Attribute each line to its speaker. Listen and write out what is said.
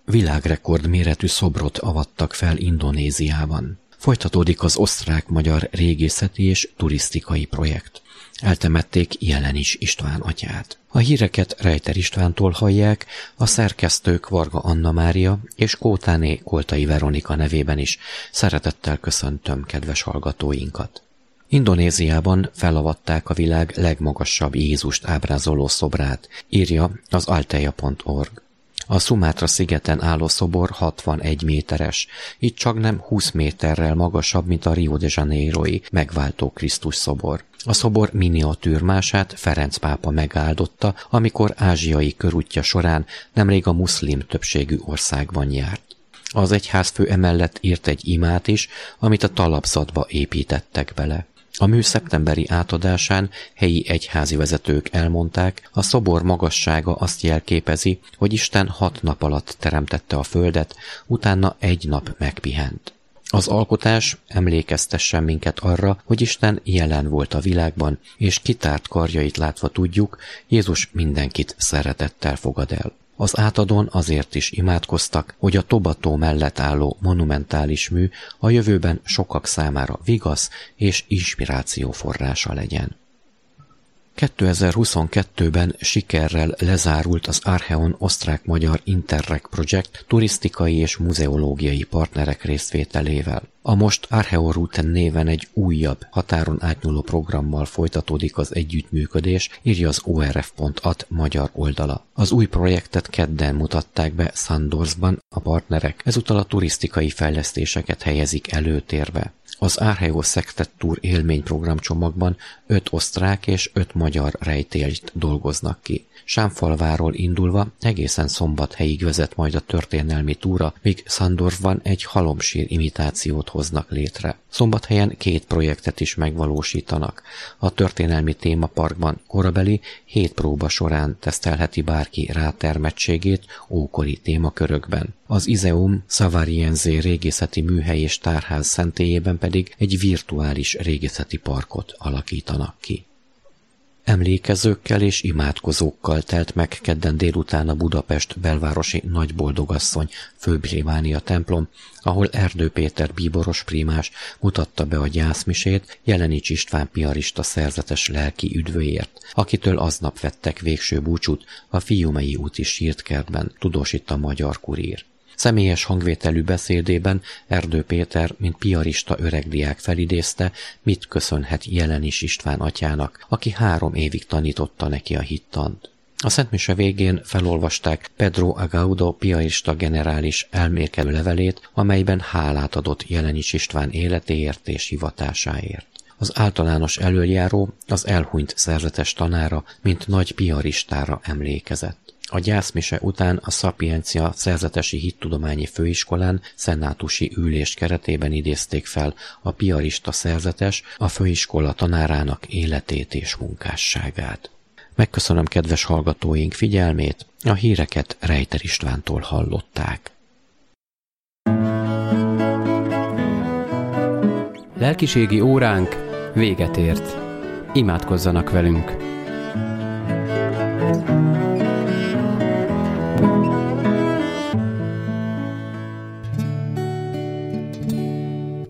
Speaker 1: Világrekord méretű szobrot avattak fel Indonéziában. Folytatódik az osztrák-magyar régészeti és turisztikai projekt. Eltemették Jelenics István atyát. A híreket Rejter Istvántól hallják, a szerkesztők Varga Anna Mária és Kótáné Koltai Veronika nevében is szeretettel köszöntöm kedves hallgatóinkat. Indonéziában felavatták a világ legmagasabb Jézust ábrázoló szobrát, írja az alteia.org. A Szumátra szigeten álló szobor 61 méteres, így csaknem 20 méterrel magasabb, mint a Rio de Janeiroi megváltó Krisztus szobor. A szobor miniatűrmását Ferenc pápa megáldotta, amikor ázsiai körútja során nemrég a muszlim többségű országban járt. Az egyházfő emellett írt egy imát is, amit a talapzatba építettek bele. A mű szeptemberi átadásán helyi egyházi vezetők elmondták, a szobor magassága azt jelképezi, hogy Isten 6 nap alatt teremtette a földet, utána 1 nap megpihent. Az alkotás emlékeztessen minket arra, hogy Isten jelen volt a világban, és kitárt karjait látva tudjuk, Jézus mindenkit szeretettel fogad el. Az átadón azért is imádkoztak, hogy a Toba-tó mellett álló monumentális mű a jövőben sokak számára vigasz és inspiráció forrása legyen. 2022-ben sikerrel lezárult az Archeon osztrák-magyar Interreg projekt turisztikai és muzeológiai partnerek részvételével. A most Archeorouten néven egy újabb, határon átnyúló programmal folytatódik az együttműködés, írja az orf.at magyar oldala. Az új projektet kedden mutatták be Sandorzban a partnerek, ezúttal a turisztikai fejlesztéseket helyezik előtérbe. Az Archeo Szektet Tour élményprogramcsomagban 5 osztrák és 5 magyar rejtélyt dolgoznak ki. Sámfalváról indulva egészen Szombathelyig vezet majd a történelmi túra, míg Sandorzban egy halomsír imitációt hoznak létre. Szombathelyen 2 projektet is megvalósítanak. A történelmi témaparkban korabeli 7 próba során tesztelheti bárki rátermettségét ókori témakörökben. Az Izeum Savariense régészeti műhely és tárház szentélyében pedig egy virtuális régészeti parkot alakítanak ki. Emlékezőkkel és imádkozókkal telt meg kedden délután a Budapest belvárosi Nagyboldogasszony főplébánia templom, ahol Erdő Péter bíboros prímás mutatta be a gyászmisét Jelenics István piarista szerzetes lelki üdvőért, akitől aznap vettek végső búcsút a Fiumei úti sírtkertben, tudósít a Magyar Kurír. Személyes hangvételű beszédében Erdő Péter, mint piarista öregdiák felidézte, mit köszönhet Jelenics István atyának, aki 3 évig tanította neki a hittant. A szentmise végén felolvasták Pedro Agaudo piarista generális elmélkedő levelét, amelyben hálát adott Jelenics István életéért és hivatásáért. Az általános elöljáró az elhunyt szerzetes tanára, mint nagy piaristára emlékezett. A gyászmise után a Szapiencia szerzetesi hittudományi főiskolán szenátusi ülés keretében idézték fel a piarista szerzetes, a főiskola tanárának életét és munkásságát. Megköszönöm kedves hallgatóink figyelmét, a híreket Rejter Istvántól hallották.
Speaker 2: Lelkiségi óránk véget ért. Imádkozzanak velünk!